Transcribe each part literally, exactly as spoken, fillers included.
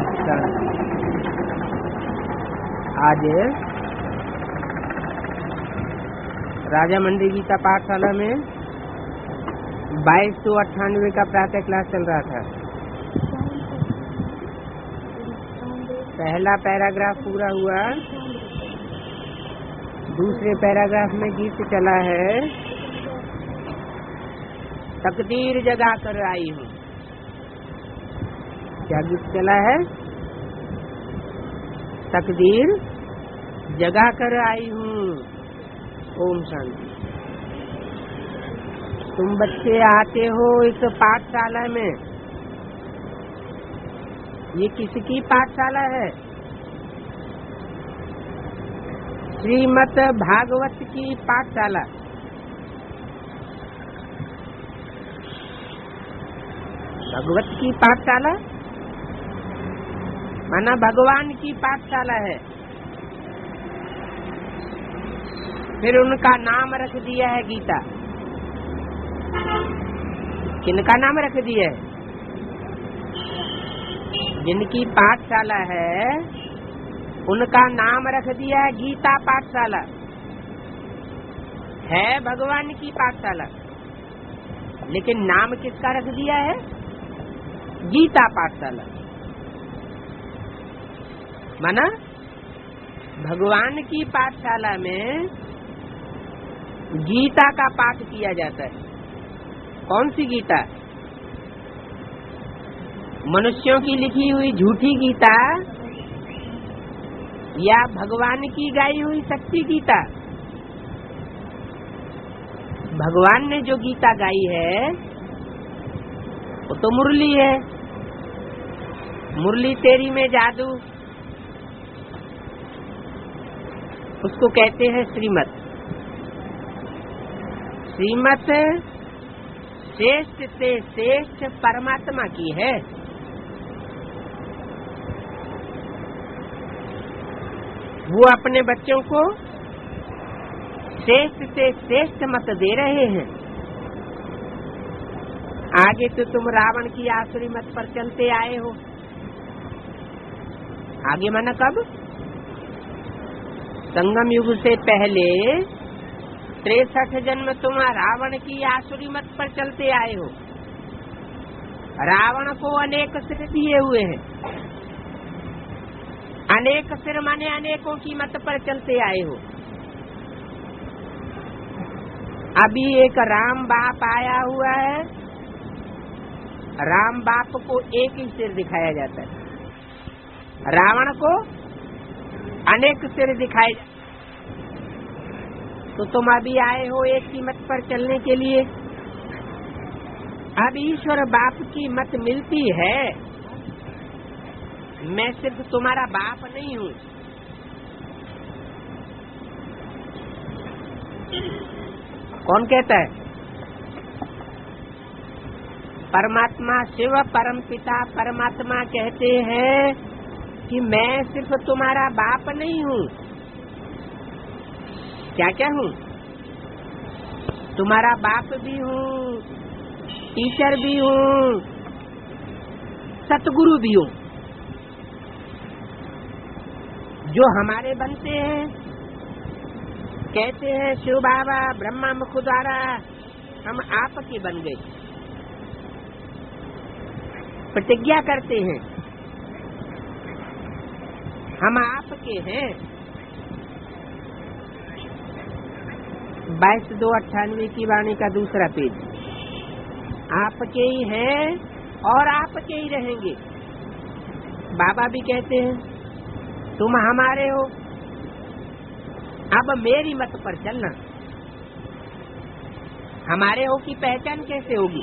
आज राजा मंडी गीता पाठशाला में बाईस सौ अट्ठानवे का प्रातः क्लास चल रहा था। पहला पैराग्राफ पूरा हुआ, दूसरे पैराग्राफ में गीत चला है, तकदीर जगा कर आई हूँ। क्या गीत चला है? तकदीर जगा कर आई हूँ। ओम शांति। तुम बच्चे आते हो इस पाठशाला में, ये किसकी पाठशाला है? श्रीमद् भागवत की पाठशाला। भगवत की पाठशाला माना भगवान की पाठशाला है। फिर उनका नाम रख दिया है गीता। किनका नाम रख दिया है? जिनकी पाठशाला है उनका नाम रख दिया है गीता पाठशाला। है भगवान की पाठशाला, लेकिन नाम किसका रख दिया है? गीता पाठशाला। माना भगवान की पाठशाला में गीता का पाठ किया जाता है। कौन सी गीता? मनुष्यों की लिखी हुई झूठी गीता या भगवान की गाई हुई सच्ची गीता? भगवान ने जो गीता गाई है वो तो मुरली है। मुरली तेरी में जादू, उसको कहते हैं श्रीमत। श्रीमत श्रेष्ठ से श्रेष्ठ परमात्मा की है। वो अपने बच्चों को श्रेष्ठ से श्रेष्ठ मत दे रहे हैं। आगे तो तुम रावण की आसुरी मत पर चलते आए हो। आगे माना कब? संगम युग से पहले तिरसठ जन्म तुम रावण की आसुरी मत पर चलते आए हो। रावण को अनेक सिर दिए हुए हैं। अनेक सिर माने अनेकों की मत पर चलते आए हो। अभी एक राम बाप आया हुआ है। राम बाप को एक ही सिर दिखाया जाता है, रावण को अनेक सिर दिखाए। तो तुम अभी आए हो एक ही मत पर चलने के लिए। अब ईश्वर बाप की मत मिलती है। मैं सिर्फ तुम्हारा बाप नहीं हूँ। कौन कहता है? परमात्मा शिव परमपिता परमात्मा कहते हैं कि मैं सिर्फ तुम्हारा बाप नहीं हूँ। क्या क्या हूँ? तुम्हारा बाप भी हूँ, टीचर भी हूँ, सतगुरु भी हूँ। जो हमारे बनते हैं, कहते हैं शिव बाबा ब्रह्मा मुख द्वारा हम आपके बन गए। प्रतिज्ञा करते हैं हम आपके हैं। बाईस दो अट्ठानवे की वाणी का दूसरा पेज। आपके ही हैं और आपके ही रहेंगे। बाबा भी कहते हैं तुम हमारे हो, अब मेरी मत पर चलना। हमारे हो की पहचान कैसे होगी?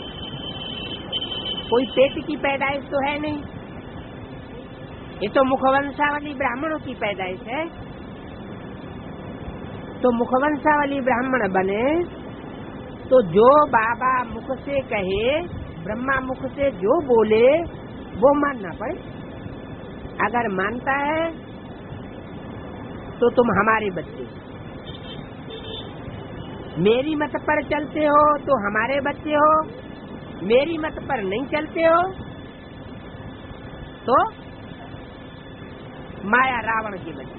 कोई पेट की पैदाइश तो है नहीं। ये तो मुखवंशावली ब्राह्मणों की पैदाइश है। तो मुखवंशावली ब्राह्मण बने तो जो बाबा मुख से कहे, ब्रह्मा मुख से जो बोले वो मानना पड़े। अगर मानता है तो तुम हमारे बच्चे। मेरी मत पर चलते हो तो हमारे बच्चे हो, मेरी मत पर नहीं चलते हो तो माया रावण के बच्चे।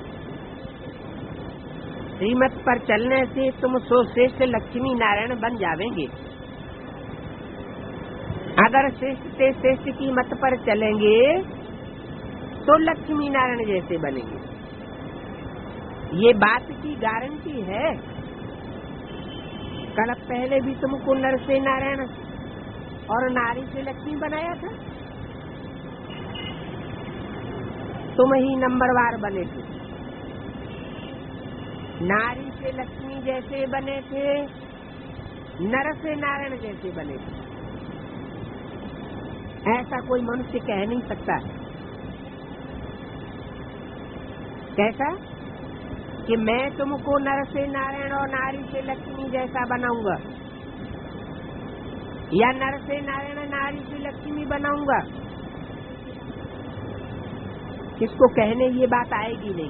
श्रीमत पर चलने से तुम सो श्रेष्ठ लक्ष्मी नारायण बन जावेंगे। अगर श्रेष्ठ से श्रेष्ठ की मत पर चलेंगे तो लक्ष्मी नारायण जैसे बनेंगे। ये बात की गारंटी है। कल पहले भी तुमको नर से नारायण और नारी से लक्ष्मी बनाया था। तुम ही नंबरवार बने थे। नारी से लक्ष्मी जैसे बने थे, नर से नारायण जैसे बने थे। ऐसा कोई मनुष्य कह नहीं सकता। कैसा कि मैं तुमको नर से नारायण और नारी से लक्ष्मी जैसा बनाऊंगा, या नर से नारायण नारी से लक्ष्मी बनाऊंगा। किसको कहने ये बात आएगी नहीं।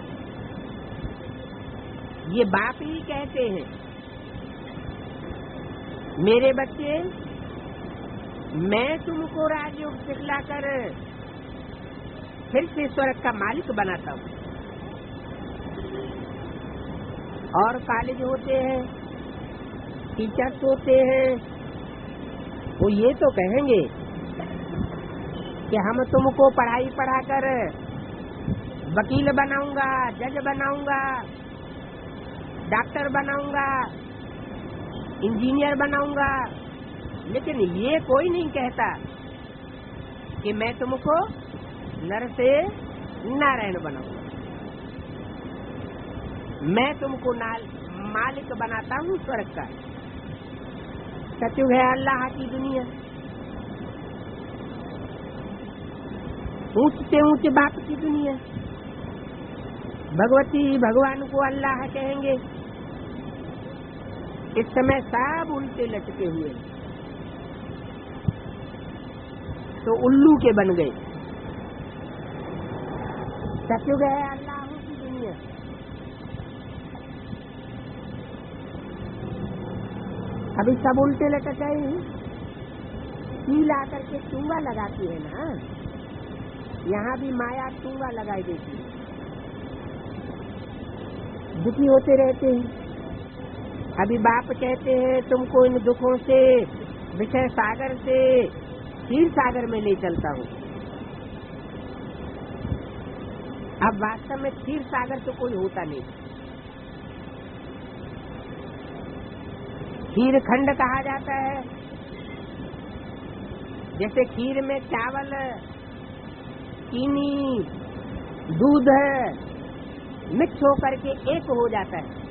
ये बाप ही कहते हैं, मेरे बच्चे मैं तुमको राजयोग सिखलाकर फिर से स्वर्ग का मालिक बनाता हूँ। और कॉलेज होते हैं, टीचर्स होते हैं, वो ये तो कहेंगे कि हम तुमको पढ़ाई पढ़ाकर वकील बनाऊंगा, जज बनाऊंगा, डॉक्टर बनाऊंगा, इंजीनियर बनाऊंगा। लेकिन ये कोई नहीं कहता कि मैं तुमको नर से नारायण बनाऊंगा। मैं तुमको मालिक बनाता हूँ स्वर्ग का। सचुग है अल्लाह की दुनिया। ऊंच से ऊंच बाप की दुनिया। भगवती भगवान को अल्लाह कहेंगे। इस समय सब उल्टे लटके हुए तो उल्लू के बन गए। सचुग है अल्लाह की दुनिया। अभी सब उल्टे लटक गए हैं। कील आकर के चूंगा लगाती है ना, यहाँ भी माया चूंगा लगाई देती है। दुखी होते रहते हैं। अभी बाप कहते हैं तुमको इन दुखों से, विषय सागर से क्षीर सागर में ले चलता हूँ। अब वास्तव में क्षीर सागर तो कोई होता नहीं। खीर खंड कहा जाता है। जैसे खीर में चावल, चीनी, दूध मिक्स होकर के एक हो जाता है,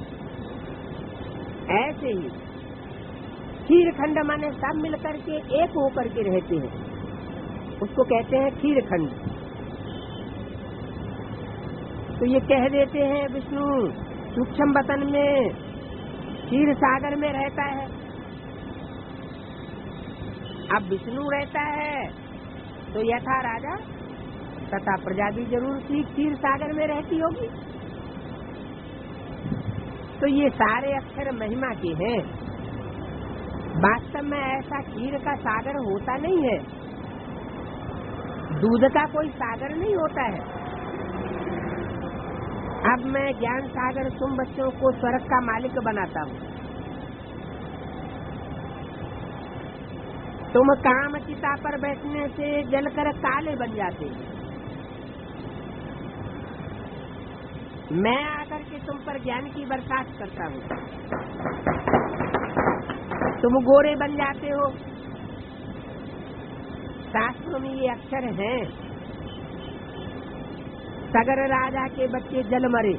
ऐसे ही खीर खंड माने सब मिलकर के एक होकर के रहते हैं, उसको कहते हैं खीर खंड। तो ये कह देते हैं विष्णु सूक्ष्म वतन में क्षीर सागर में रहता है। अब विष्णु रहता है तो यथा राजा तथा प्रजा भी जरूर सी क्षीर सागर में रहती होगी। तो ये सारे अक्षर महिमा के हैं। वास्तव में ऐसा क्षीर का सागर होता नहीं है, दूध का कोई सागर नहीं होता है। अब मैं ज्ञान सागर तुम बच्चों को स्वर्ग का मालिक बनाता हूँ। तुम काम चिता पर बैठने से जलकर काले बन जाते हैं। मैं आकर के तुम पर ज्ञान की बरसात करता हूँ, तुम गोरे बन जाते हो। शास्त्रों में ये अक्षर हैं। सगर राजा के बच्चे जल मरे।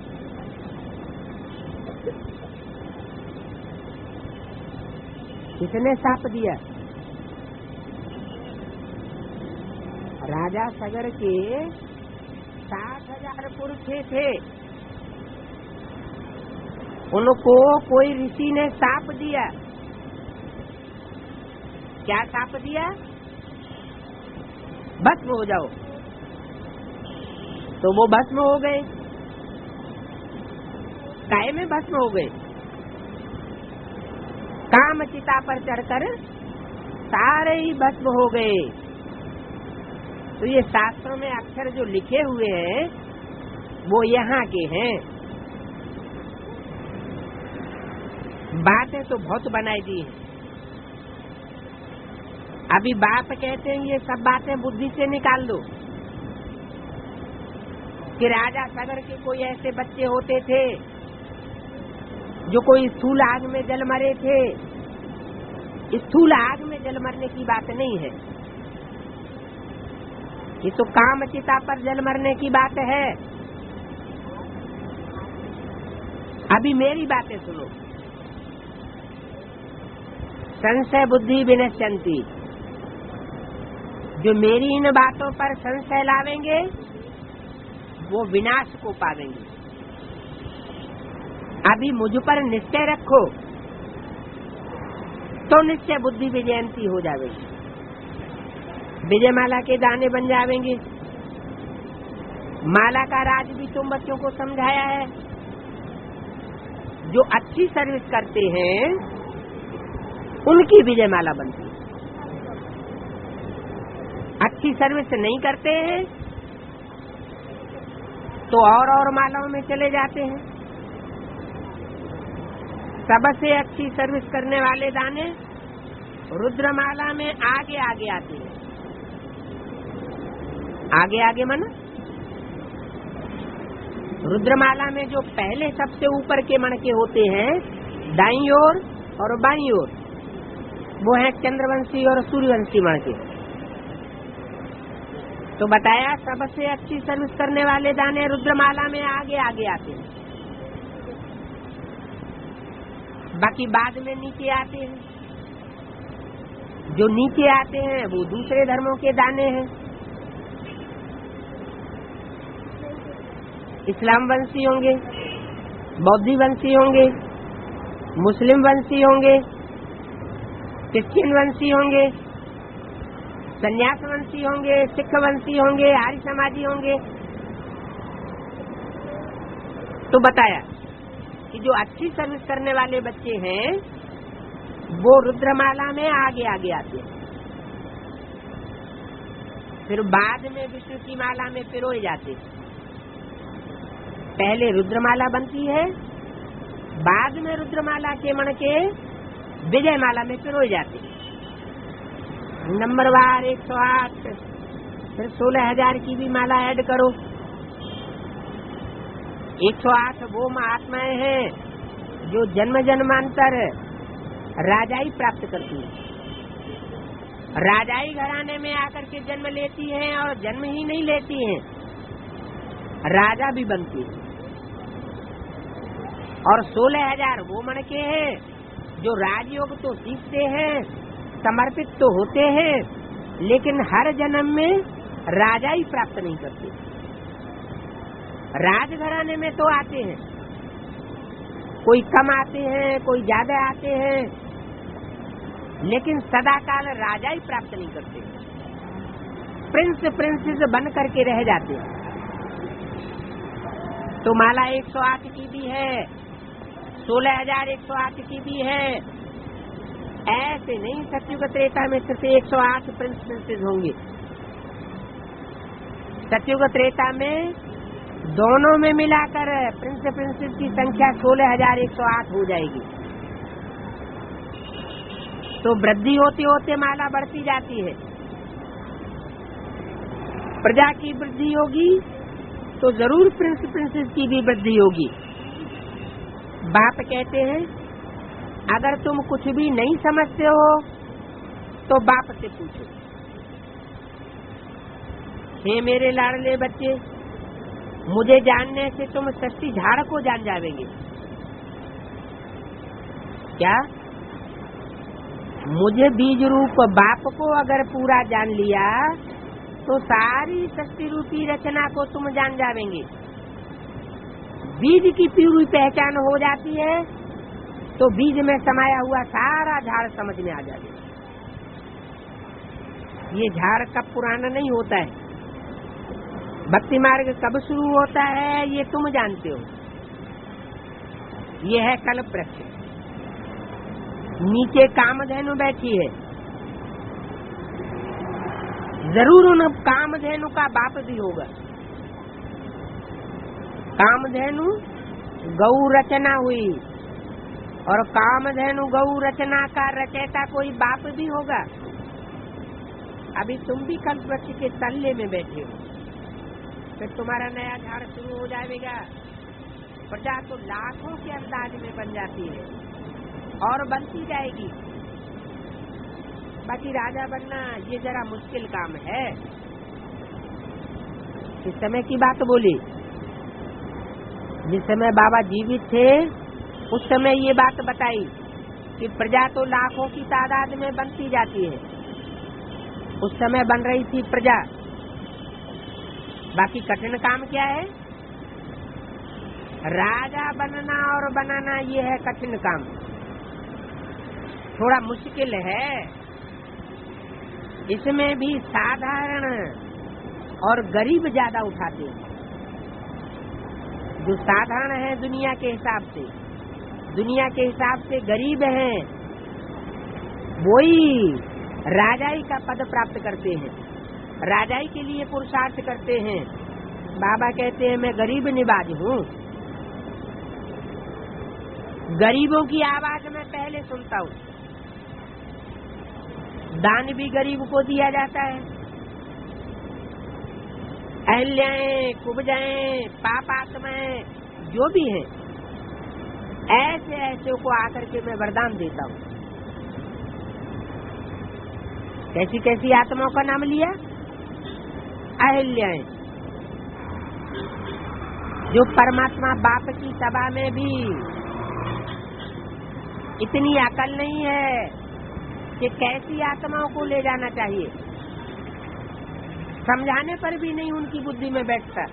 किसने शाप दिया? राजा सगर के साठ हजार पुरुष थे, उनको कोई ऋषि ने शाप दिया। क्या शाप दिया? भस्म हो जाओ। तो वो भस्म हो गए। काय में भस्म हो गए? काम चिता पर चढ़कर सारे ही भस्म हो गए। तो ये शास्त्रों में अक्षर जो लिखे हुए हैं वो यहाँ के हैं। बातें तो बहुत बनाई दी है। अभी बाप कहते हैं ये सब बातें बुद्धि से निकाल दो कि राजा सागर के कोई ऐसे बच्चे होते थे जो कोई स्थूल आग में जल मरे थे। स्थूल आग में जल मरने की बात नहीं है, ये तो काम चिता पर जल मरने की बात है। अभी मेरी बातें सुनो। संशय बुद्धि विनश्यन्ति, जो मेरी इन बातों पर संशय लावेंगे वो विनाश को पावेंगे। अभी मुझ पर निश्चय रखो तो निश्चय बुद्धि विजयंती हो जाएगी, विजय माला के दाने बन जाएंगे। माला का राज भी तुम बच्चों को समझाया है। जो अच्छी सर्विस करते हैं उनकी विजय माला बनती है। अच्छी सर्विस नहीं करते हैं तो और और मालाओं में चले जाते हैं। सबसे अच्छी सर्विस करने वाले दाने रुद्रमाला में आगे आगे आते हैं। आगे आगे मन रुद्रमाला में जो पहले सबसे ऊपर के मणके होते हैं दाईं ओर और बाईं ओर, वो है चंद्रवंशी और सूर्यवंशी मणके। तो बताया सबसे अच्छी सर्विस करने वाले दाने रुद्रमाला में आगे आगे आते हैं, बाकी बाद में नीचे आते हैं। जो नीचे आते हैं वो दूसरे धर्मों के दाने हैं। इस्लाम वंशी होंगे, बौद्धी वंशी होंगे, मुस्लिम वंशी होंगे, क्रिश्चियन वंशी होंगे, संन्यास वंशी होंगे, सिख वंशी होंगे, आर्य समाजी होंगे। तो बताया कि जो अच्छी सर्विस करने वाले बच्चे हैं वो रुद्रमाला में आगे आगे आते हैं, फिर बाद में विष्णु की माला में पिरोए जाते हैं। पहले रुद्रमाला बनती है, बाद में रुद्रमाला के मणके विजय माला में पिरोए जाते हैं। नंबरवार एक सौ आठ, फिर सोलह हजार की भी माला ऐड करो। एक सौ आठ वो महात्माएं हैं जो जन्म जन्मांतर राजाई प्राप्त करती है। राजाई घराने में आकर के जन्म लेती हैं और जन्म ही नहीं लेती हैं, राजा भी बनती है। और सोलह हजार वो मणके हैं जो राजयोग तो सीखते हैं, समर्पित तो होते हैं, लेकिन हर जन्म में राजाई प्राप्त नहीं करते। राजघराने में तो आते हैं, कोई कम आते हैं, कोई ज्यादा आते हैं, लेकिन सदाकाल राजाई प्राप्त नहीं करते। प्रिंस प्रिंसेस बन करके रह जाते हैं। तो माला एक सौ आठ की भी है, सोलह हजार एक सौ आठ की भी है। ऐसे नहीं सत्युग त्रेता में सिर्फ एक सौ आठ प्रिंस प्रिंसेस होंगे। सत्युग त्रेता में दोनों में मिलाकर प्रिंस प्रिंसेस की संख्या सोलह हजार एक सौ आठ हो जाएगी। तो वृद्धि होते होते माला बढ़ती जाती है। प्रजा की वृद्धि होगी तो जरूर प्रिंस प्रिंसेस की भी वृद्धि होगी। बाप कहते हैं अगर तुम कुछ भी नहीं समझते हो तो बाप से पूछो। हे मेरे लाडले बच्चे, मुझे जानने से तुम सृष्टि झाड़ को जान जावेंगे। क्या? मुझे बीज रूप बाप को अगर पूरा जान लिया तो सारी सृष्टि रूपी रचना को तुम जान जावेंगे। बीज की पूरी पहचान हो जाती है तो बीज में समाया हुआ सारा झाड़ समझ में आ जाएगा। ये झाड़ कब पुराना नहीं होता है, भक्ति मार्ग कब शुरू होता है ये तुम जानते हो। ये है कल्प वृक्ष, नीचे कामधेनु बैठी है, जरूर उन कामधेनु का बाप भी होगा। कामधेनु गौ रचना हुई और कामधेनु गौ रचना का रचयिता कोई बाप भी होगा। अभी तुम भी कल्पवृक्ष के तल्ले में बैठे हो, फिर तुम्हारा नया झाड़ शुरू हो जाएगा। प्रजा तो लाखों के अंदाज में बन जाती है और बनती जाएगी। बाकी राजा बनना ये जरा मुश्किल काम है। इस समय की बात बोली, जिस समय बाबा जीवित थे उस समय ये बात बताई कि प्रजा तो लाखों की तादाद में बनती जाती है। उस समय बन रही थी प्रजा। बाकी कठिन काम क्या है? राजा बनना और बनाना ये है कठिन काम, थोड़ा मुश्किल है। इसमें भी साधारण और गरीब ज्यादा उठाते हैं। जो साधारण है दुनिया के हिसाब से, दुनिया के हिसाब से गरीब हैं, वही राजाई का पद प्राप्त करते हैं, राजाई के लिए पुरुषार्थ करते हैं। बाबा कहते हैं मैं गरीब निवाज हूँ, गरीबों की आवाज मैं पहले सुनता हूँ। दान भी गरीब को दिया जाता है। अहल्याएं, कुब्जाएं, पापात्माएं जो भी हैं, ऐसे ऐसे को आकर के मैं वरदान देता हूँ। कैसी कैसी आत्माओं का नाम लिया? अहल्याएं, जो परमात्मा बाप की सभा में भी इतनी अकल नहीं है कि कैसी आत्माओं को ले जाना चाहिए, समझाने पर भी नहीं उनकी बुद्धि में बैठता,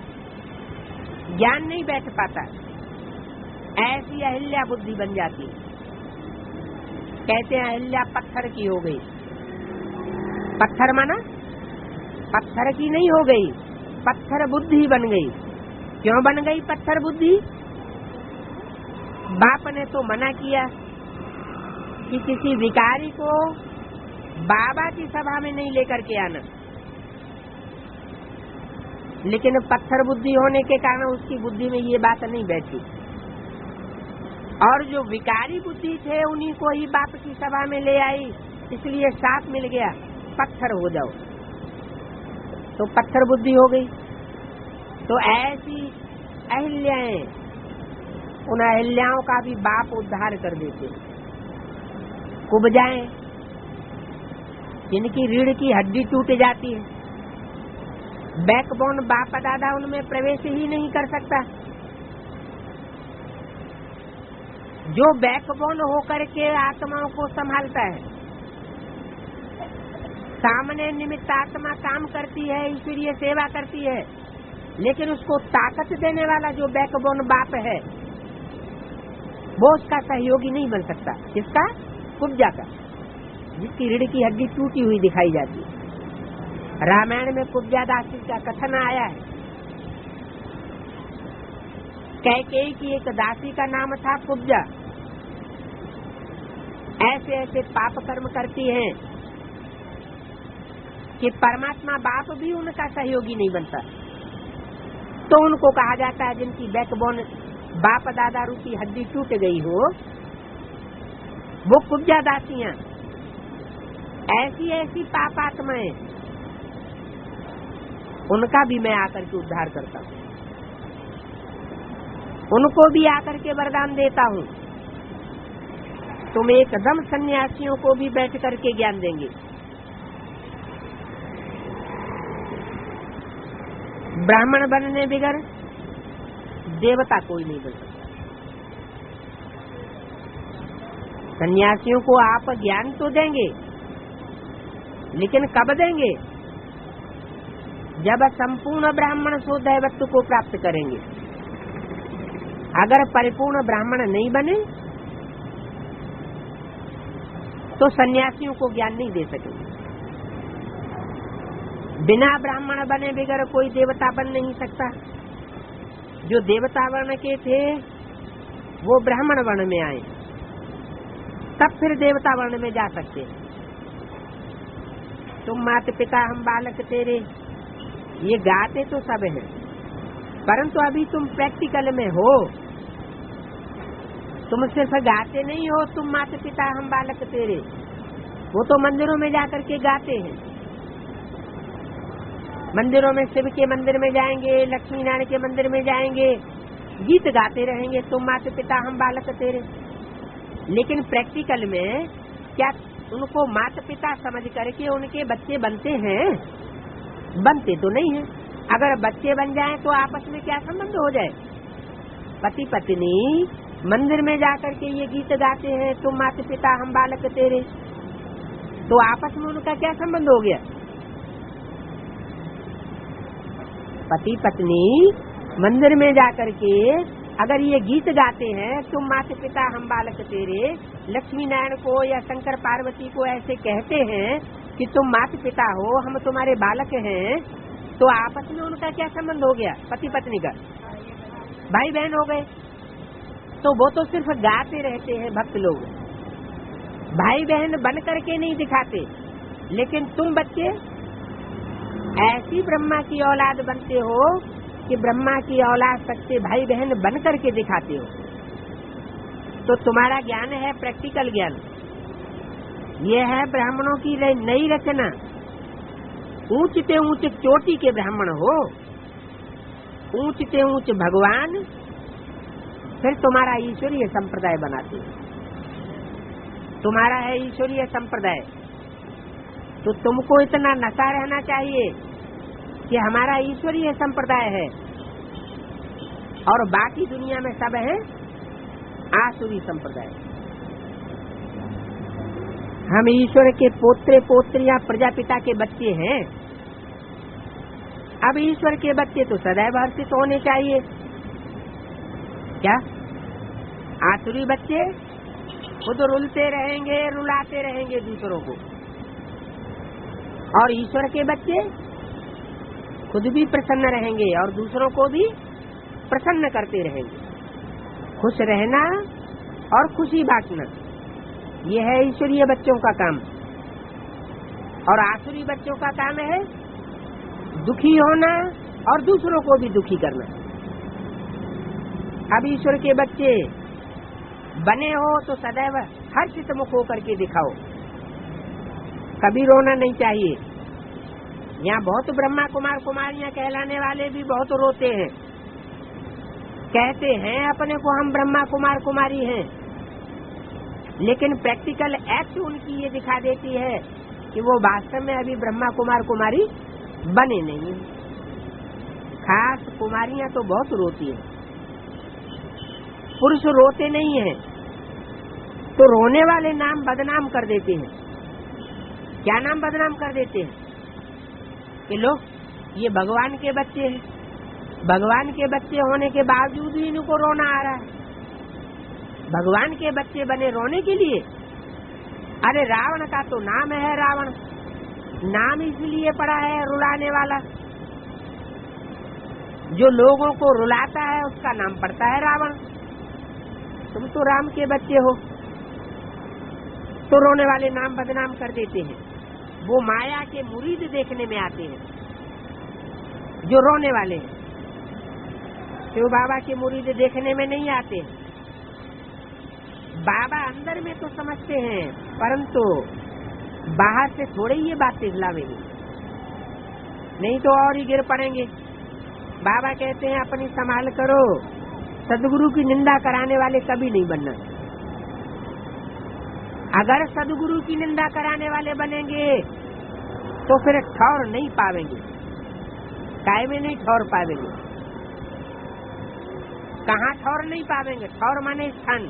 ज्ञान नहीं बैठ पाता। ऐसी अहिल्या बुद्धि बन जाती। कहते हैं अहिल्या पत्थर की हो गई। पत्थर माना पत्थर की नहीं हो गई, पत्थर बुद्धि बन गई। क्यों बन गई पत्थर बुद्धि? बाप ने तो मना किया कि किसी विकारी को बाबा की सभा में नहीं लेकर के आना, लेकिन पत्थर बुद्धि होने के कारण उसकी बुद्धि में ये बात नहीं बैठी। और जो विकारी बुद्धि थे उन्हीं को ही बाप की सभा में ले आई, इसलिए साथ मिल गया, पत्थर हो जाओ। तो पत्थर बुद्धि हो गई। तो ऐसी अहिल्याएं, उन अहिल्याओं का भी बाप उद्धार कर देते। कुब्जाएं, जिनकी रीढ़ की हड्डी टूट जाती है, बैकबोन बाप दादा उनमें प्रवेश ही नहीं कर सकता। जो बैकबोन होकर के आत्माओं को संभालता है, सामने निमित्त आत्मा काम करती है, ईश्वरीय सेवा करती है, लेकिन उसको ताकत देने वाला जो बैकबोन बाप है वो उसका सहयोगी नहीं बन सकता। किसका? कुब्जा का, जिसकी रीढ़ की हड्डी टूटी हुई दिखाई जाती है। रामायण में कुब्जा दासी का कथन आया है। कैकेयी की एक दासी का नाम था कुब्जा। ऐसे ऐसे पाप कर्म करती हैं कि परमात्मा बाप भी उनका सहयोगी नहीं बनता। तो उनको कहा जाता है जिनकी बैकबोन बाप दादा रूपी हड्डी टूट गई हो, वो कुब्जा दासियां। ऐसी ऐसी पापात्माएं, उनका भी मैं आकर के उद्धार करता हूँ, उनको भी आकर के वरदान देता हूँ। तुम एकदम सन्यासियों को भी बैठ करके ज्ञान देंगे। ब्राह्मण बनने बिगर देवता कोई नहीं बन सकता। सन्यासियों को आप ज्ञान तो देंगे, लेकिन कब देंगे? जब संपूर्ण ब्राह्मण सो दैवत्व को प्राप्त करेंगे। अगर परिपूर्ण ब्राह्मण नहीं बने तो सन्यासियों को ज्ञान नहीं दे सकेंगे। बिना ब्राह्मण बने बगैर कोई देवता बन नहीं सकता। जो देवता वर्ण के थे वो ब्राह्मण वर्ण में आए, तब फिर देवता वर्ण में जा सकते हैं। तुम माता पिता हम बालक तेरे, ये गाते तो सब हैं, परंतु अभी तुम प्रैक्टिकल में हो। तुम सिर्फ गाते नहीं हो तुम माता पिता हम बालक तेरे, वो तो मंदिरों में जाकर के गाते हैं। मंदिरों में शिव के मंदिर में जाएंगे, लक्ष्मी नारायण के मंदिर में जाएंगे, गीत गाते रहेंगे तुम माता पिता हम बालक तेरे। लेकिन प्रैक्टिकल में क्या उनको माता पिता समझ करके उनके बच्चे बनते हैं? बनते तो नहीं है। अगर बच्चे बन जाएं तो आपस में क्या संबंध हो जाए? पति पत्नी मंदिर में जाकर के ये गीत गाते हैं तुम माता पिता हम बालक तेरे, तो आपस में उनका क्या संबंध हो गया? पति पत्नी मंदिर में जाकर के अगर ये गीत गाते हैं तुम माता पिता हम बालक तेरे, लक्ष्मी नारायण को या शंकर पार्वती को ऐसे कहते हैं कि तुम माता पिता हो, हम तुम्हारे बालक हैं, तो आपस में उनका क्या संबंध हो गया? पति पत्नी का भाई बहन हो गए। तो वो तो सिर्फ गाते रहते हैं भक्त लोग, भाई बहन बन करके नहीं दिखाते। लेकिन तुम बच्चे ऐसी ब्रह्मा की औलाद बनते हो कि ब्रह्मा की औलाद सच्चे भाई बहन बन करके दिखाते हो। तो तुम्हारा ज्ञान है प्रैक्टिकल ज्ञान। ये है ब्राह्मणों की नई रचना। ऊंच ते ऊंच चोटी के ब्राह्मण हो, ऊंच ते ऊंच भगवान, फिर तुम्हारा ईश्वरीय संप्रदाय बनाते हो। तुम्हारा है ईश्वरीय संप्रदाय, तो तुमको इतना नशा रहना चाहिए कि हमारा ईश्वरीय संप्रदाय है और बाकी दुनिया में सब है आसुरी संप्रदाय। हम ईश्वर के पोत्रे पोत्रियां प्रजापिता के बच्चे हैं। अब ईश्वर के बच्चे तो सदैव हर्षित होने चाहिए। क्या आसुरी बच्चे खुद रुलते रहेंगे, रुलाते रहेंगे दूसरों को, और ईश्वर के बच्चे खुद भी प्रसन्न रहेंगे और दूसरों को भी प्रसन्न करते रहेंगे। खुश रहना और खुशी बांटना, ये है ईश्वरीय बच्चों का काम। और आसुरी बच्चों का काम है दुखी होना और दूसरों को भी दुखी करना। अब ईश्वर के बच्चे बने हो तो सदैव हर्षित मुख होकर के दिखाओ, कभी रोना नहीं चाहिए। यहाँ बहुत ब्रह्मा कुमार कुमारियां कहलाने वाले भी बहुत रोते हैं, कहते हैं अपने को हम ब्रह्मा कुमार कुमारी हैं, लेकिन प्रैक्टिकल एक्ट उनकी ये दिखा देती है कि वो वास्तव में अभी ब्रह्मा कुमार कुमारी बने नहीं। खास कुमारियां तो बहुत रोती हैं, पुरुष रोते नहीं हैं, तो रोने वाले नाम बदनाम कर देते हैं। क्या नाम बदनाम कर देते हैं कि लो ये भगवान के बच्चे हैं, भगवान के बच्चे होने के बावजूद भी इनको रोना आ रहा है। भगवान के बच्चे बने रोने के लिए? अरे रावण का तो नाम है रावण, नाम इसलिए पड़ा है रुलाने वाला। जो लोगों को रुलाता है उसका नाम पड़ता है रावण। तुम तो राम के बच्चे हो, तो रोने वाले नाम बदनाम कर देते हैं। वो माया के मुरीद देखने में आते हैं जो रोने वाले हैं, शिव बाबा के मुरीद देखने में नहीं आते। बाबा अंदर में तो समझते हैं, परंतु बाहर से थोड़े ये बातें हिलावेंगे, नहीं तो और ही गिर पड़ेंगे। बाबा कहते हैं अपनी संभाल करो, सदगुरु की निंदा कराने वाले कभी नहीं बनना। अगर सदगुरु की निंदा कराने वाले बनेंगे तो फिर ठौर नहीं पावेंगे, काय में नहीं ठौर पावेंगे। कहाँ ठौर नहीं पावेंगे? ठौर माने स्थान।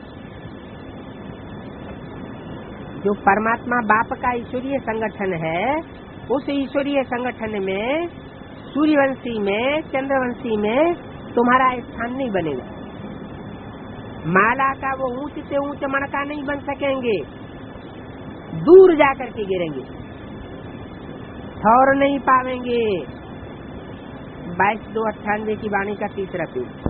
जो परमात्मा बाप का ईश्वरीय संगठन है, उस ईश्वरीय संगठन में सूर्यवंशी में चंद्रवंशी में तुम्हारा स्थान नहीं बनेगा। माला का वो ऊंच से ऊंच मणका नहीं बन सकेंगे, दूर जाकर के गिरेंगे, ठौर नहीं पावेंगे। बाईस दो अट्ठानवे की वाणी का तीसरा पेज।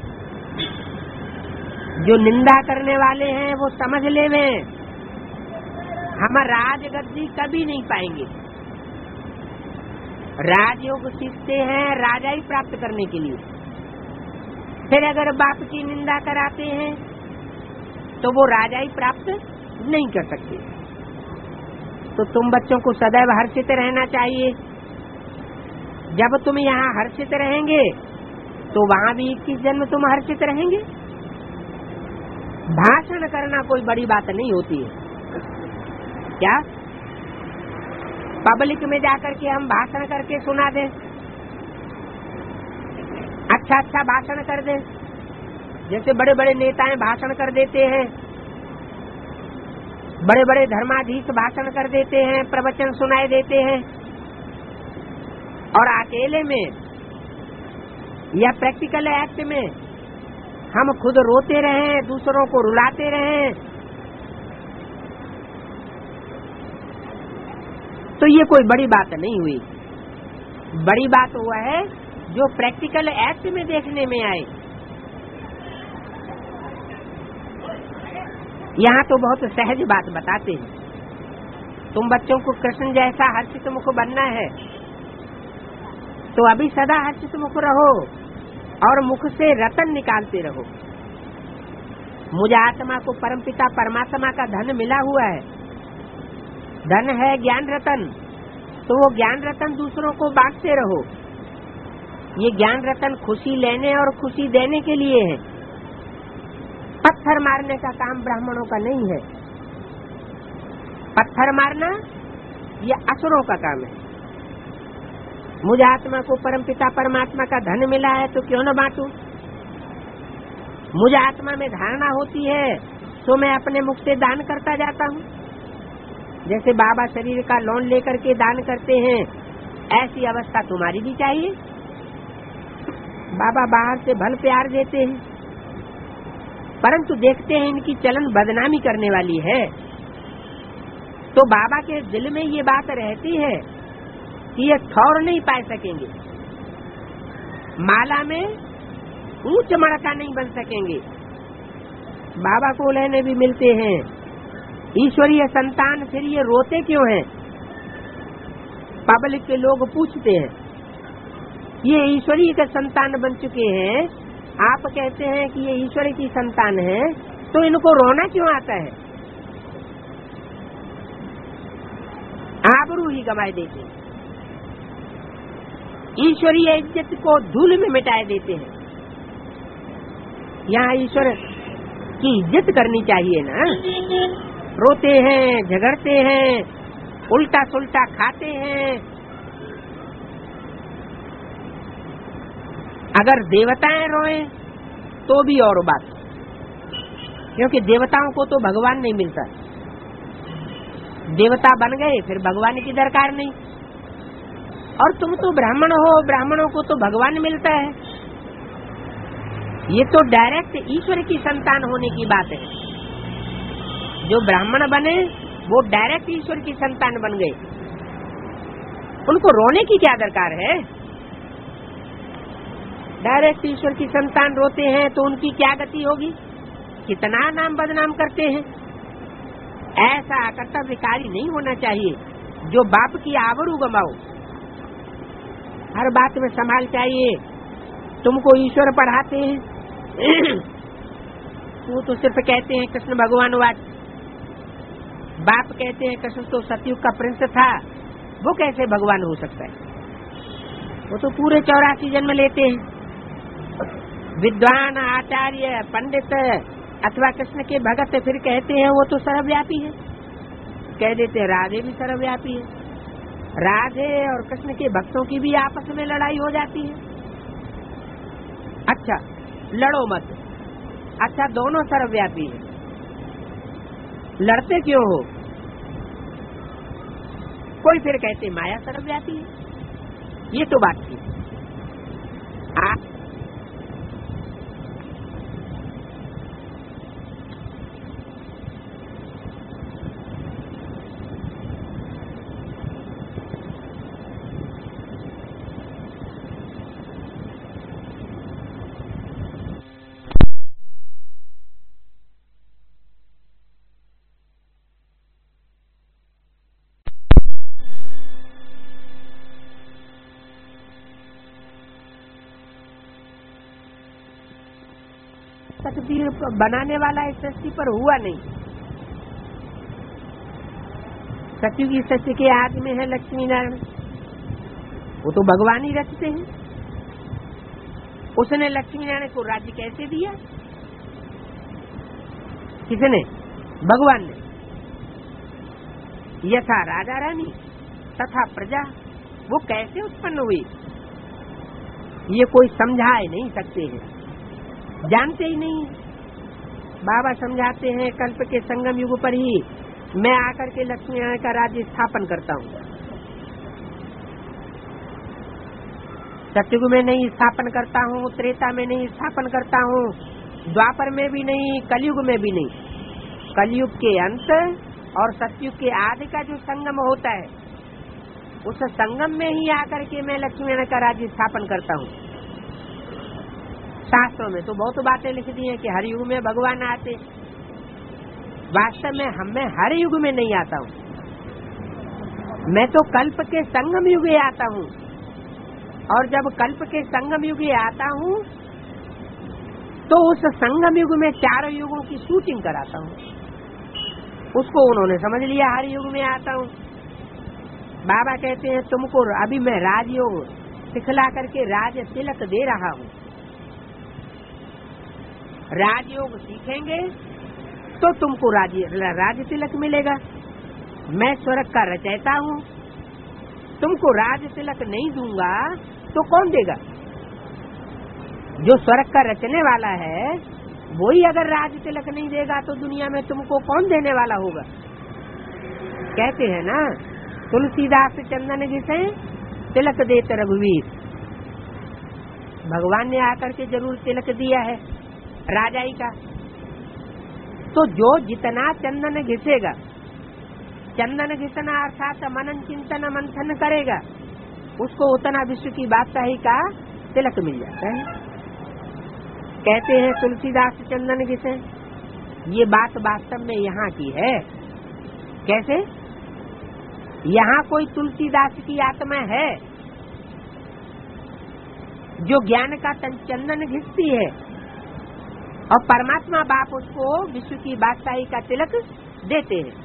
जो निंदा करने वाले हैं वो समझ ले में हम राजगद्दी कभी नहीं पाएंगे। राजयोग सीखते हैं राजाई प्राप्त करने के लिए। फिर अगर बाप की निंदा कराते हैं तो वो राजाई प्राप्त नहीं कर सकते। तो तुम बच्चों को सदैव हर्षित रहना चाहिए। जब तुम यहाँ हर्षित रहेंगे तो वहाँ भी इक्कीस जन्म तुम हर्षित रहेंगे। भाषण करना कोई बड़ी बात नहीं होती है। क्या पब्लिक में जाकर के हम भाषण करके सुना दें, अच्छा अच्छा भाषण कर दें, जैसे बड़े बड़े नेताएं भाषण कर देते हैं, बड़े बड़े धर्माधीश भाषण कर देते हैं, प्रवचन सुनाए देते हैं, और अकेले में या प्रैक्टिकल एक्ट में हम खुद रोते रहें, दूसरों को रुलाते रहें, तो ये कोई बड़ी बात नहीं हुई। बड़ी बात हुआ है जो प्रैक्टिकल एक्ट में देखने में आए। यहाँ तो बहुत सहज बात बताते हैं। तुम बच्चों को कृष्ण जैसा हर्षित मुख बनना है तो अभी सदा हर्षित मुख रहो और मुख से रतन निकालते रहो। मुझे आत्मा को परमपिता परमात्मा का धन मिला हुआ है, धन है ज्ञान रतन, तो वो ज्ञान रतन दूसरों को बांटते रहो। ये ज्ञान रतन खुशी लेने और खुशी देने के लिए है। पत्थर मारने का काम ब्राह्मणों का नहीं है। पत्थर मारना ये असुरों का काम है। मुझे आत्मा को परमपिता परमात्मा का धन मिला है तो क्यों न बांटूं। मुझे आत्मा में धारणा होती है तो मैं अपने मुख से दान करता जाता हूँ। जैसे बाबा शरीर का लोन लेकर के दान करते हैं, ऐसी अवस्था तुम्हारी भी चाहिए। बाबा बाहर से भल प्यार देते हैं, परंतु देखते हैं इनकी चलन बदनामी करने वाली है, तो बाबा के दिल में ये बात रहती है कि ये ठौर नहीं पा सकेंगे, माला में ऊंच मड़का नहीं बन सकेंगे। बाबा को लेने भी मिलते हैं ईश्वरीय संतान, फिर ये रोते क्यों हैं? पब्लिक के लोग पूछते हैं, ये ईश्वरीय के संतान बन चुके हैं, आप कहते हैं कि ये ईश्वर की संतान है, तो इनको रोना क्यों आता है? आबरू ही गंवाए देते हैं, ईश्वरीय इज्जत को धूल में मिटाए देते हैं। यहाँ ईश्वर की इज्जत करनी चाहिए ना। रोते हैं, झगड़ते हैं, उल्टा सुल्टा खाते हैं। अगर देवताएं रोएं तो भी और बात, क्योंकि देवताओं को तो भगवान नहीं मिलता। देवता बन गए फिर भगवान की दरकार नहीं, और तुम तो ब्राह्मण हो, ब्राह्मणों को तो भगवान मिलता है। ये तो डायरेक्ट ईश्वर की संतान होने की बात है। जो ब्राह्मण बने वो डायरेक्ट ईश्वर की संतान बन गए, उनको रोने की क्या दरकार है? डायरेक्ट ईश्वर की संतान रोते हैं तो उनकी क्या गति होगी? कितना नाम बदनाम करते हैं। ऐसा कर्तव्यकारी नहीं होना चाहिए जो बाप की आबरू गंवाओ। हर बात में संभाल चाहिए। तुमको ईश्वर पढ़ाते हैं, वो तो सिर्फ कहते हैं कृष्ण भगवान वाच। बाप कहते हैं कृष्ण तो सतयुग का प्रिंस था, वो कैसे भगवान हो सकता है? वो तो पूरे चौरासी जन्म लेते हैं। विद्वान, आचार्य, पंडित अथवा कृष्ण के भगत फिर कहते हैं वो तो सर्वव्यापी है। कह देते हैं राधे भी सर्वव्यापी है। राधे और कृष्ण के भक्तों की भी आपस में लड़ाई हो जाती है। अच्छा, लड़ो मत। अच्छा, दोनों सर्वव्यापी है, लड़ते क्यों हो? कोई फिर कहते माया सर्वव्यापी है। ये तो बात थी। आप तकदीर बनाने वाला इस सृष्टि पर हुआ नहीं। सत्युग की सृष्टि के आदि में है लक्ष्मी नारायण, वो तो भगवान ही रचते हैं। उसने लक्ष्मी नारायण को राज्य कैसे दिया? किसने? भगवान ने। यथा राजा रानी तथा प्रजा, वो कैसे उत्पन्न हुई ये कोई समझा ही नहीं सकते हैं, जानते ही नहीं। बाबा समझाते हैं कल्प के संगम युग पर ही मैं आकर के लक्ष्मी नारायण का राज्य स्थापन करता हूँ। सतयुग में नहीं स्थापन करता हूँ, त्रेता में नहीं स्थापन करता हूँ, द्वापर में भी नहीं, कलयुग में भी नहीं। कलयुग के अंत और सतयुग के आदि का जो संगम होता है, उस संगम में ही आकर के मैं लक्ष्मी नारायण का राज्य स्थापन करता हूँ। शास्त्रों में तो बहुत बातें लिख दी हैं कि हर युग में भगवान आते, वास्तव में हम में हर युग में नहीं आता हूँ। मैं तो कल्प के संगम युग आता हूँ, और जब कल्प के संगम युग आता हूँ तो उस संगम युग में चारों युगों की शूटिंग कराता हूँ। उसको उन्होंने समझ लिया हर युग में आता हूँ। बाबा कहते हैं तुमको अभी मैं राजयोग सिखला करके राज तिलक दे रहा हूँ। राजयोग सीखेंगे तो तुमको राज राज तिलक मिलेगा। मैं स्वर्ग का रचयिता हूँ, तुमको राज तिलक नहीं दूंगा तो कौन देगा? जो स्वर्ग का रचने वाला है वही अगर राज तिलक नहीं देगा तो दुनिया में तुमको कौन देने वाला होगा? कहते हैं ना, तुलसीदास चंदन घिसे तिलक देते रघुवीर। भगवान ने आकर के जरूर तिलक दिया है राजाई का। तो जो जितना चंदन घिसेगा, चंदन घिसना अर्थात मनन चिंतन मंथन करेगा, उसको उतना विश्व की बादशाही का तिलक मिल जाता है। कहते हैं तुलसीदास चंदन घिसे, ये बात वास्तव में यहाँ की है। कैसे? यहाँ कोई तुलसीदास की आत्मा है जो ज्ञान का चंदन घिसती है, और परमात्मा बाप उसको विश्व की बादशाही का तिलक देते हैं।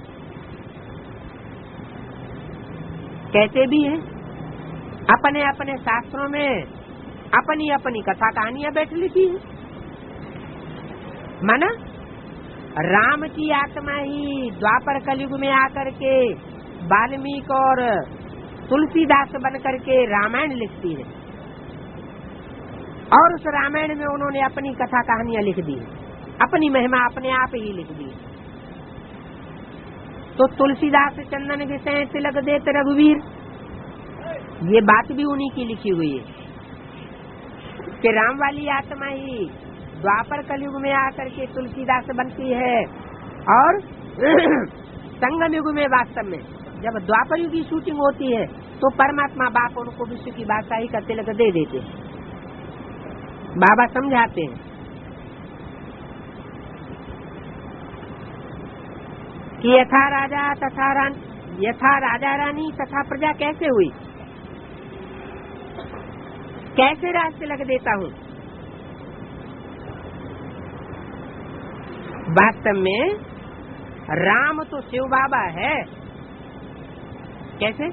कहते भी हैं, अपने अपने शास्त्रों में अपनी अपनी कथा कहानियां बैठ लिखी है। माना राम की आत्मा ही द्वापर कलयुग में आकर के वाल्मीकि और तुलसीदास बन करके रामायण लिखती है, और उस रामायण में उन्होंने अपनी कथा कहानियां लिख दी, अपनी महिमा अपने आप ही लिख दी। तो तुलसीदास चंदन घिसे तिलक देते रघुवीर, ये बात भी उन्हीं की लिखी हुई है कि राम वाली आत्मा ही द्वापर कलयुग में आकर के तुलसीदास बनती है, और संगम युग में वास्तव में जब द्वापर युग की शूटिंग होती है तो परमात्मा बाप उनको विश्व की बादशाही का तिलक दे देते हैं। बाबा समझाते हैं कि यथा राजा तथा रानी, यथा राजा रानी तथा प्रजा कैसे हुई, कैसे राज तिलक देता हूँ। वास्तव में राम तो शिव बाबा है। कैसे?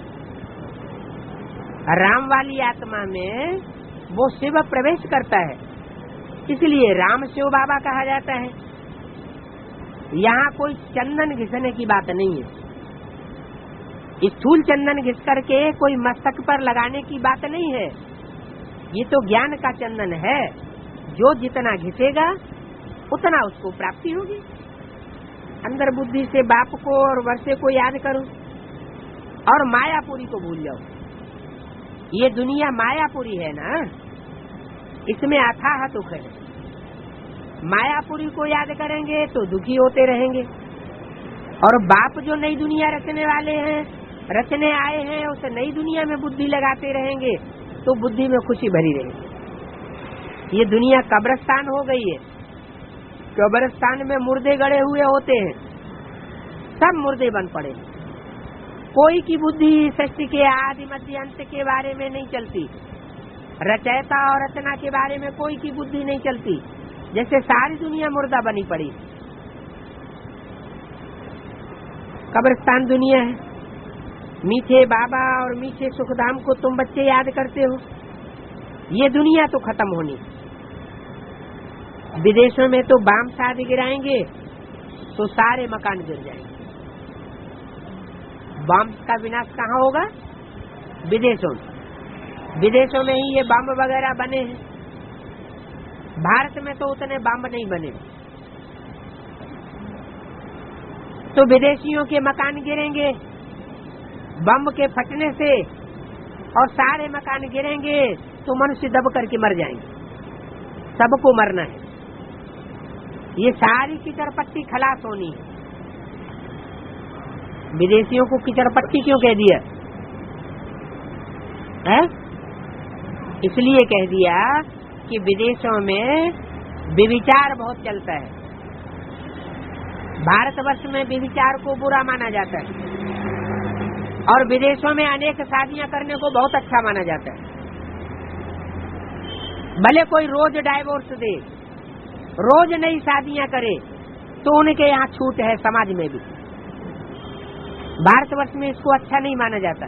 राम वाली आत्मा में वो शिव प्रवेश करता है, इसलिए राम शिव बाबा कहा जाता है। यहाँ कोई चंदन घिसने की बात नहीं है। स्थूल चंदन घिस करके कोई मस्तक पर लगाने की बात नहीं है। ये तो ज्ञान का चंदन है, जो जितना घिसेगा उतना उसको प्राप्ति होगी। अंदर बुद्धि से बाप को और वर्षे को याद करो और मायापुरी को भूल जाओ। ये दुनिया मायापुरी है ना, इसमें अथाह दुख है। मायापुरी को याद करेंगे तो दुखी होते रहेंगे, और बाप जो नई दुनिया रचने वाले हैं, रचने आए हैं, उस नई दुनिया में बुद्धि लगाते रहेंगे तो बुद्धि में खुशी भरी रहेगी। ये दुनिया कब्रिस्तान हो गई है। कब्रिस्तान में मुर्दे गड़े हुए होते हैं, सब मुर्दे बन पड़े। कोई की बुद्धि सृष्टि के आदि मध्य अंत के बारे में नहीं चलती, रचयिता और रचना के बारे में कोई की बुद्धि नहीं चलती। जैसे सारी दुनिया मुर्दा बनी पड़ी। कब्रिस्तान दुनिया है। मीठे बाबा और मीठे सुखधाम को तुम बच्चे याद करते हो। ये दुनिया तो खत्म होनी। विदेशों में तो बम शादी गिराएंगे तो सारे मकान गिर जाएंगे। बम का विनाश कहाँ होगा? विदेशों में। विदेशों में ही ये बम वगैरह बने हैं। भारत में तो उतने बम नहीं बने। तो विदेशियों के मकान गिरेंगे बम के फटने से, और सारे मकान गिरेंगे तो मनुष्य दब करके मर जाएंगे। सबको मरना है। ये सारी कीचड़पट्टी खलास होनी है। विदेशियों को कीचड़पट्टी क्यों कह दिया है? इसलिए कह दिया कि विदेशों में व्यभिचार बहुत चलता है। भारतवर्ष में व्यभिचार को बुरा माना जाता है और विदेशों में अनेक शादियां करने को बहुत अच्छा माना जाता है। भले कोई रोज डाइवोर्स दे, रोज नई शादियां करे, तो उनके यहाँ छूट है समाज में भी। भारतवर्ष में इसको अच्छा नहीं माना जाता।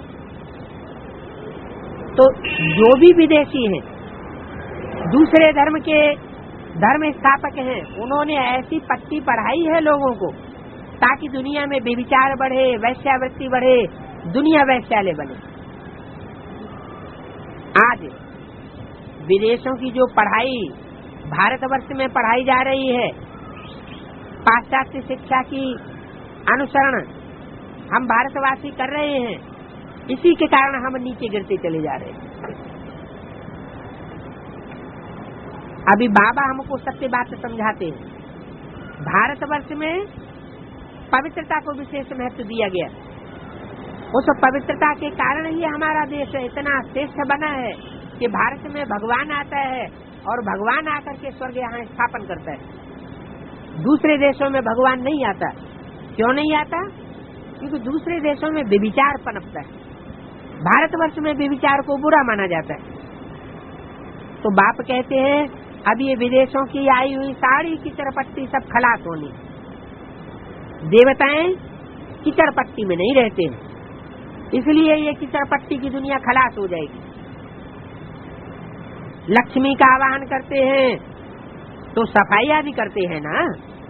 तो जो भी विदेशी हैं, दूसरे धर्म के धर्म स्थापक हैं, उन्होंने ऐसी पट्टी पढ़ाई है लोगों को ताकि दुनिया में व्यभिचार बढ़े, वैश्यावृत्ति बढ़े, दुनिया वैश्यालय बने। आज विदेशों की जो पढ़ाई भारतवर्ष में पढ़ाई जा रही है, पाश्चात्य शिक्षा की अनुसरण हम भारतवासी कर रहे हैं, इसी के कारण हम नीचे गिरते चले जा रहे हैं। अभी बाबा हमको सत्य बात समझाते हैं। भारतवर्ष में पवित्रता को विशेष महत्व दिया गया। उस पवित्रता के कारण ही हमारा देश इतना श्रेष्ठ बना है कि भारत में भगवान आता है और भगवान आकर के स्वर्ग यहाँ स्थापन करता है। दूसरे देशों में भगवान नहीं आता। क्यों नहीं आता? क्योंकि दूसरे देशों में व्यभिचार पनपता है। भारतवर्ष में व्यभिचार को बुरा माना जाता है। तो बाप कहते हैं अब ये विदेशों की आई हुई सारी कीचड़पट्टी सब खलास होनी। देवताएं कीचड़पट्टी में नहीं रहते हैं, इसलिए ये कीचड़पट्टी की दुनिया खलास हो जाएगी। लक्ष्मी का आवाहन करते हैं तो सफाई आदि करते हैं ना।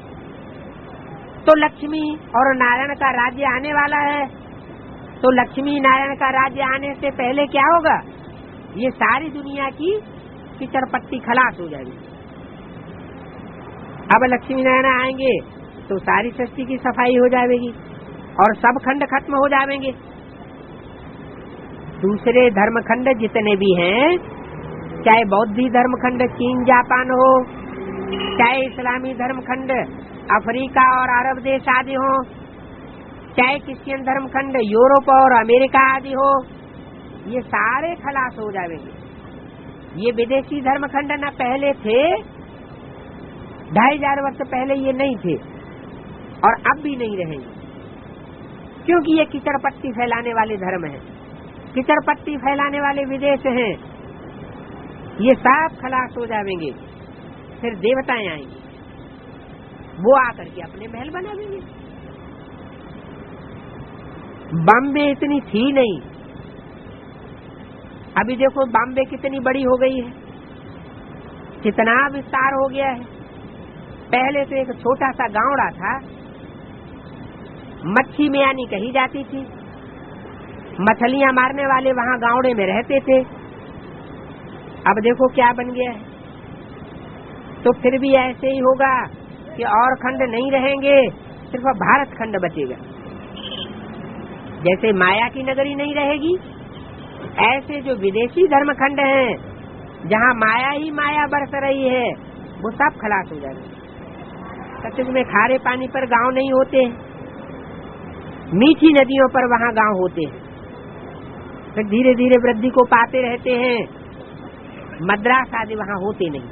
तो लक्ष्मी और नारायण का राज्य आने वाला है, तो लक्ष्मी नारायण का राज्य आने से पहले क्या होगा? ये सारी दुनिया की कीचड़पट्टी खलास हो जाएगी। अब लक्ष्मी नारायण आएंगे तो सारी सृष्टि की सफाई हो जाएगी और सब खंड खत्म हो जाएंगे। दूसरे धर्मखंड जितने भी हैं, चाहे बौद्धी धर्मखंड चीन जापान हो, चाहे इस्लामी धर्मखंड अफ्रीका और अरब देश आदि हो, चाहे क्रिश्चियन धर्मखंड यूरोप और अमेरिका आदि हो, ये सारे खलास हो जाएंगे। ये विदेशी धर्मखंड न पहले थे, ढाई हजार वर्ष पहले ये नहीं थे और अब भी नहीं रहेंगे, क्योंकि ये कीचड़पट्टी फैलाने वाले धर्म हैं, कीचड़पट्टी फैलाने वाले विदेश हैं। ये सब खलास हो जाएंगे। फिर देवताएं आएंगे, वो आकर के अपने महल बना देंगे। बॉम्बे इतनी थी नहीं, अभी देखो बॉम्बे कितनी बड़ी हो गई है, कितना विस्तार हो गया है। पहले तो एक छोटा सा गांवड़ा था, मच्छी मियानी कही जाती थी, मछलियां मारने वाले वहां गांवड़े में रहते थे। अब देखो क्या बन गया है। तो फिर भी ऐसे ही होगा कि और खंड नहीं रहेंगे, सिर्फ भारत खंड बचेगा। जैसे माया की नगरी नहीं रहेगी, ऐसे जो विदेशी धर्मखंड हैं, जहाँ माया ही माया बरस रही है, वो सब खलास हो जाएंगे। सच में खारे पानी पर गांव नहीं होते, मीठी नदियों पर वहाँ गांव होते हैं। फिर धीरे धीरे वृद्धि को पाते रहते हैं। मद्रास आदि वहाँ होते नहीं।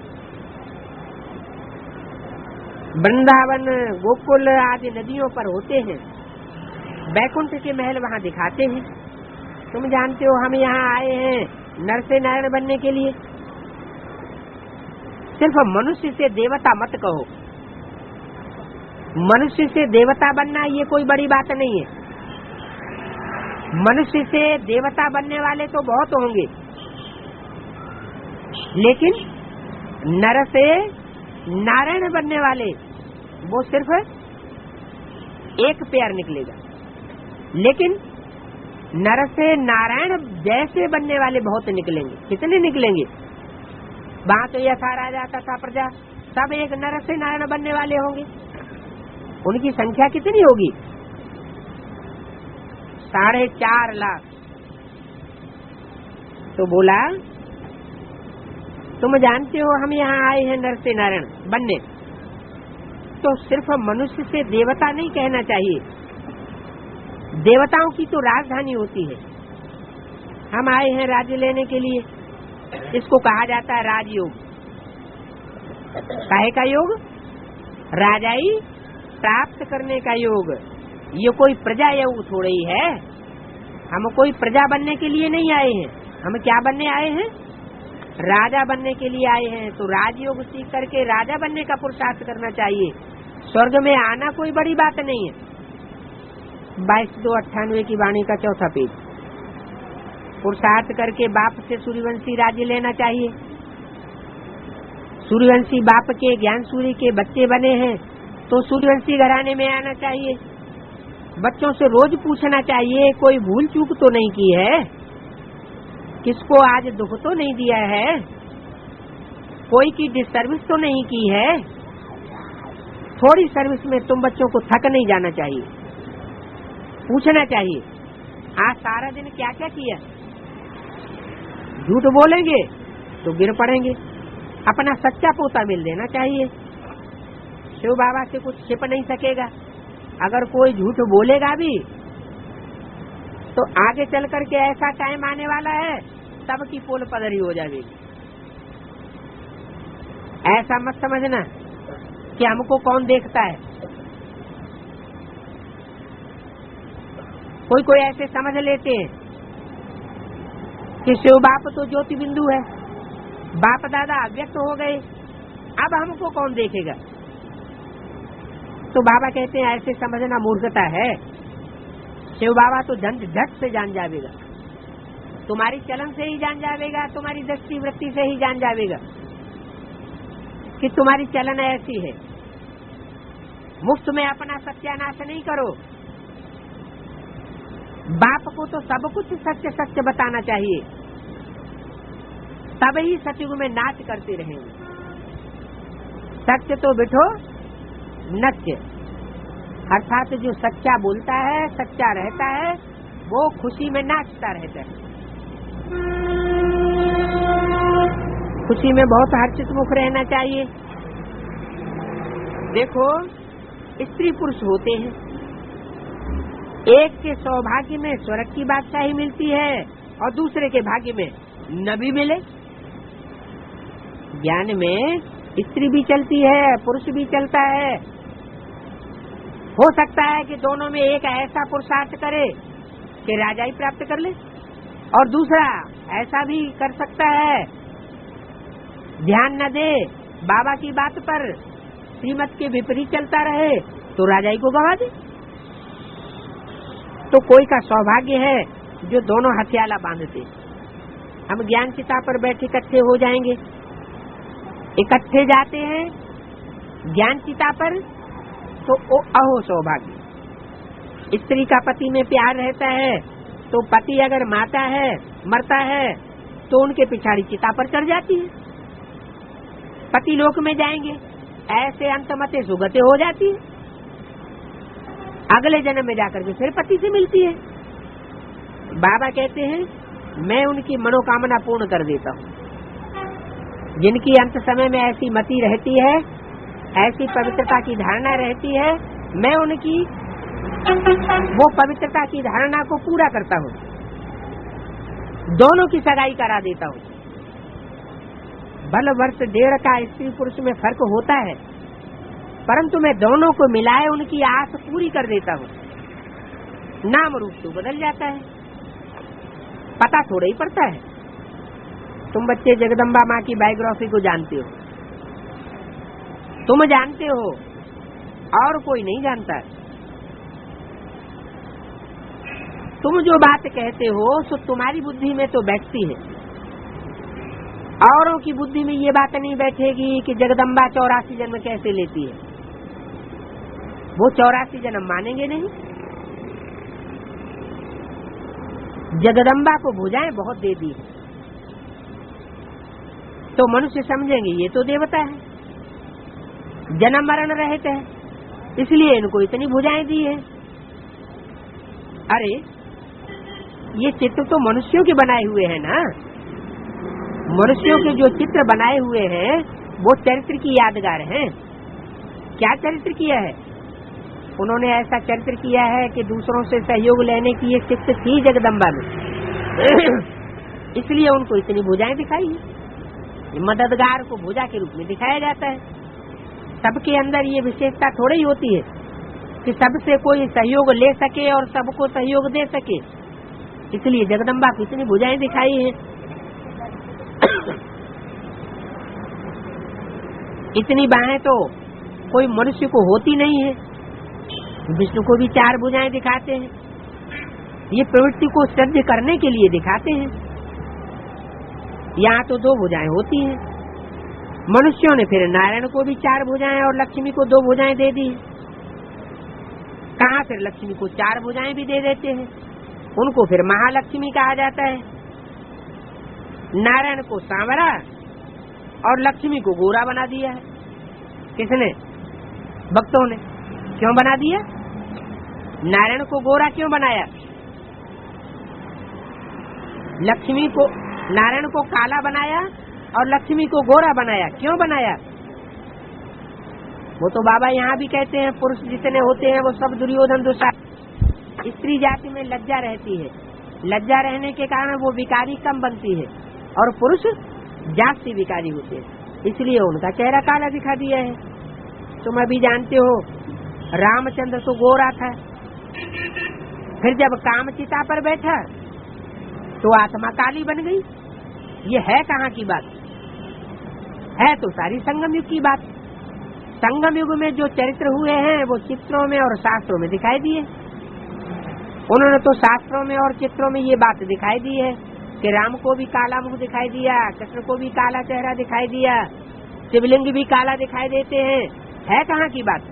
वृंदावन गोकुल आदि नदियों पर होते हैं। बैकुंठ के महल वहाँ दिखाते हैं। तुम जानते हो हम यहाँ आए हैं नर से नारायण बनने के लिए। सिर्फ मनुष्य से देवता मत कहो। मनुष्य से देवता बनना ये कोई बड़ी बात नहीं है। मनुष्य से देवता बनने वाले तो बहुत होंगे, लेकिन नर से नारायण बनने वाले वो सिर्फ एक पेयर निकलेगा। लेकिन नर से नारायण जैसे बनने वाले बहुत निकलेंगे। कितने निकलेंगे? वहां तो यथा राजा तथा प्रजा सब एक नर से नारायण बनने वाले होंगे। उनकी संख्या कितनी होगी? साढ़े चार लाख। तो बोला तुम जानते हो हम यहाँ आए हैं नर से नारायण बनने, तो सिर्फ मनुष्य से देवता नहीं कहना चाहिए। देवताओं की तो राजधानी होती है। हम आए हैं राज्य लेने के लिए, इसको कहा जाता है राजयोग। काहे का योग? राजाई प्राप्त करने का योग। ये कोई प्रजा योग थोड़ा ही है। हम कोई प्रजा बनने के लिए नहीं आए हैं। हम क्या बनने आए हैं? राजा बनने के लिए आए हैं। तो राजयोग सीख करके राजा बनने का पुरुषार्थ करना चाहिए। स्वर्ग में आना कोई बड़ी बात नहीं है। बाईस दो अट्ठानवे की वाणी का चौथा पेज। पुरुषार्थ करके बाप से सूर्यवंशी राज्य लेना चाहिए। सूर्यवंशी बाप के ज्ञान सूर्य के बच्चे बने हैं तो सूर्यवंशी घराने में आना चाहिए। बच्चों से रोज पूछना चाहिए कोई भूल चूक तो नहीं की है, किसको आज दुख तो नहीं दिया है, कोई की डिसर्विस तो नहीं की है। थोड़ी सर्विस में तुम बच्चों को थक नहीं जाना चाहिए। पूछना चाहिए आज सारा दिन क्या क्या किया। झूठ बोलेंगे तो गिर पड़ेंगे। अपना सच्चा पोता मिल देना चाहिए। शिव बाबा से कुछ छिप नहीं सकेगा। अगर कोई झूठ बोलेगा भी तो आगे चल करके ऐसा टाइम आने वाला है सबकी पोल पदरी हो जाएगी। ऐसा मत समझना कि हमको कौन देखता है। कोई कोई ऐसे समझ लेते हैं कि शिव बाप तो ज्योति बिंदु है, बाप दादा अव्यक्त हो गए, अब हमको कौन देखेगा। तो बाबा कहते हैं ऐसे समझना मूर्खता है। शिव बाबा तो झट झट से जान जावेगा, तुम्हारी चलन से ही जान जावेगा, तुम्हारी दृष्टि वृत्ति से ही जान जावेगा कि तुम्हारी चलन ऐसी है। मुफ्त में अपना सत्यानाश नहीं करो। बाप को तो सब कुछ सच सच बताना चाहिए, तब ही सतयुग में नाच करते रहेंगे। सत्य तो बिठो नत्य, अर्थात जो सच्चा बोलता है, सच्चा रहता है, वो खुशी में नाचता रहता है। खुशी में बहुत हर्षित मुख रहना चाहिए। देखो स्त्री पुरुष होते हैं, एक के सौभाग्य में स्वर्ग की बादशाही मिलती है और दूसरे के भाग्य में न भी मिले। ज्ञान में स्त्री भी चलती है, पुरुष भी चलता है। हो सकता है कि दोनों में एक ऐसा पुरुषार्थ करे कि राजाई प्राप्त कर ले, और दूसरा ऐसा भी कर सकता है ध्यान न दे, बाबा की बात पर श्रीमत के विपरीत चलता रहे तो राजाई को गवा दे। तो कोई का सौभाग्य है जो दोनों हथियाला बांधते। हम ज्ञान चिता पर बैठे इकट्ठे हो जाएंगे, इकट्ठे जाते हैं ज्ञान चिता पर, तो ओ अहो सौभाग्य। स्त्री का पति में प्यार रहता है तो पति अगर माता है, मरता है, तो उनके पिछाड़ी चिता पर चढ़ जाती है। पति लोक में जाएंगे, ऐसे अंतमते सुगते हो जाती है। अगले जन्म में जाकर के फिर पति से मिलती है। बाबा कहते हैं मैं उनकी मनोकामना पूर्ण कर देता हूँ। जिनकी अंत समय में ऐसी मति रहती है, ऐसी पवित्रता की धारणा रहती है, मैं उनकी वो पवित्रता की धारणा को पूरा करता हूँ। दोनों की सगाई करा देता हूँ। बल वर्ष डेढ़ का स्त्री पुरुष में फर्क होता है, परंतु मैं दोनों को मिलाए उनकी आस पूरी कर देता हूँ। नाम रूप तो बदल जाता है, पता थोड़ा ही पड़ता है। तुम बच्चे जगदम्बा माँ की बायोग्राफी को जानते हो, तुम जानते हो और कोई नहीं जानता। तुम जो बात कहते हो सो तुम्हारी बुद्धि में तो बैठती है, औरों की बुद्धि में ये बात नहीं बैठेगी कि जगदम्बा चौरासी जन्म कैसे लेती है। वो चौरासी जन्म मानेंगे नहीं। जगदम्बा को भुजाएं बहुत दे दी तो मनुष्य समझेंगे ये तो देवता है, जन्म मरण रहते हैं, इसलिए इनको इतनी भुजाएं दी है। अरे ये चित्र तो मनुष्यों के बनाए हुए हैं ना। मनुष्यों के जो चित्र बनाए हुए हैं वो चरित्र की यादगार हैं। क्या चरित्र किया है उन्होंने? ऐसा चरित्र किया है कि दूसरों से सहयोग लेने की एक चित्त थी जगदम्बा में, इसलिए उनको इतनी भुजाएं दिखाई है। मददगार को भुजा के रूप में दिखाया जाता है। सबके अंदर ये विशेषता थोड़ी ही होती है कि सबसे कोई सहयोग ले सके और सबको सहयोग दे सके, इसलिए जगदम्बा को इतनी भुजाएं दिखाई है। इतनी बाहें तो कोई मनुष्य को होती नहीं है। विष्णु को भी चार भुजाएं दिखाते हैं, ये प्रवृत्ति को सिद्ध करने के लिए दिखाते हैं। यहाँ तो दो भुजाएं होती हैं। मनुष्यों ने फिर नारायण को भी चार भुजाएं और लक्ष्मी को दो भुजाएं दे दी। कहाँ फिर लक्ष्मी को चार भुजाएं भी दे देते हैं, उनको फिर महालक्ष्मी कहा जाता है। नारायण को सांवरा और लक्ष्मी को गोरा बना दिया है। किसने? भक्तों ने। क्यों बना दिया? नारायण को गोरा क्यों बनाया? लक्ष्मी को, नारायण को काला बनाया और लक्ष्मी को गोरा बनाया। क्यों बनाया? वो तो बाबा यहाँ भी कहते हैं पुरुष जितने होते हैं वो सब दुर्योधन दुशासन। स्त्री जाति में लज्जा रहती है, लज्जा रहने के कारण वो विकारी कम बनती है और पुरुष जाति विकारी होते हैं, इसलिए उनका चेहरा काला दिखा दिया है। तुम अभी जानते हो रामचंद्र तो गोरा था, फिर जब कामचिता पर बैठा तो आत्मा काली बन गई। ये है कहाँ की बात? है तो सारी संगम युग की बात। संगम युग में जो चरित्र हुए हैं वो चित्रों में और शास्त्रों में दिखाई दिए। उन्होंने तो शास्त्रों में और चित्रों में ये बात दिखाई दी है कि राम को भी काला मुंह दिखाई दिया, कृष्ण को भी काला चेहरा दिखाई दिया, शिवलिंग भी काला दिखाई देते हैं। है कहाँ की बात?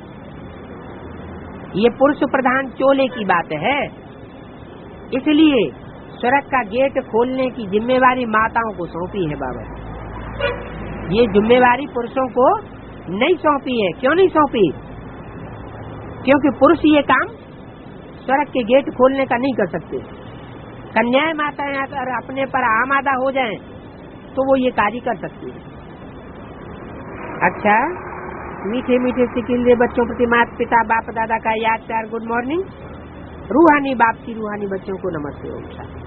ये पुरुष प्रधान चोले की बात है। इसलिए स्वर्ग का गेट खोलने की जिम्मेवारी माताओं को सौंपी है बाबा। ये जिम्मेवारी पुरुषों को नहीं सौंपी है। क्यों नहीं सौंपी? क्योंकि पुरुष ये काम स्वर्ग के गेट खोलने का नहीं कर सकते। कन्याएं माताएं अगर अपने पर आमादा हो जाएं तो वो ये कार्य कर सकती है। अच्छा, मीठे मीठे सिकिंदे बच्चों प्रति माता पिता बाप दादा का याद प्यार गुड मॉर्निंग। रूहानी बाप की रूहानी बच्चों को नमस्ते। ओम शांति।